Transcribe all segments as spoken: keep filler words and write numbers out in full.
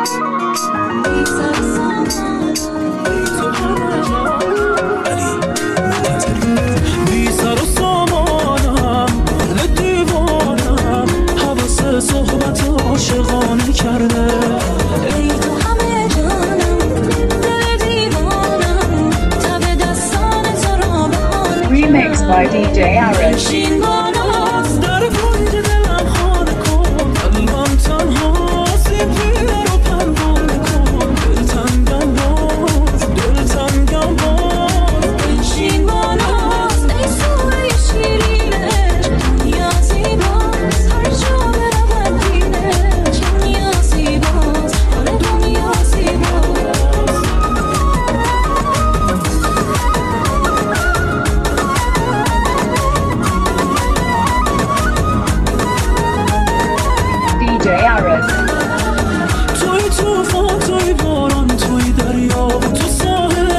بی سر و سامانم دل دیوانم حواس صحبت عاشقانه کرده ای تو همه جانم دل دیوانم تب دستان تو را به آن Remix by دی جی Ares. بنشین بالا در کنج دلم خانه کن قلبم تنهاست این پیر رو پروانه کن دلتنگم باز دلتنگم باز بنشین بالا ای سوی شیرینش دنیا زیباست هر جا برود بینش دنیا زیباست آره دنیا زیباست دی جی Ares. توی توفان توی باران توی دریا و تو ساحل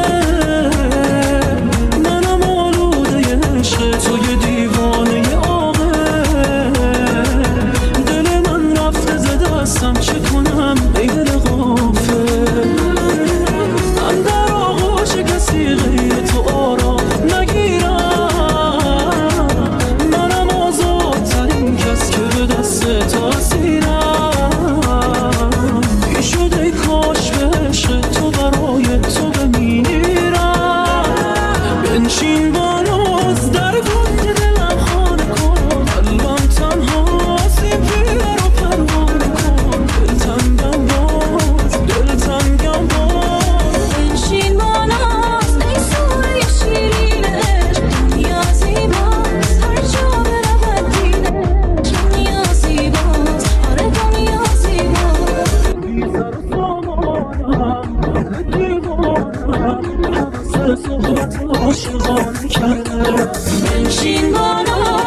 منم آلوده عشق توی دیوانه عاقل دل من رفته ز دستم چه کنم ای دل غافل من در آغوش کسی غیر تو آرام نگیرم منم آزادترین کس که به دست تو اسیرم بی شد ای کاش به عشق تو برای تو بمیرم بنشین بالاز در کنج دلم خانه کن قلبم تنهاست این پیر رو پروانه کن دلتنگم باز دلتنگم باز بنشین بالاست ای سوی شیرینش دنیا زیباست هر جا برود بینش دنیا زیباست آره دنیا زیباست بی سر و سامانم دل دیوانم حواس صحبت عاشقانه کرده بنشین بالا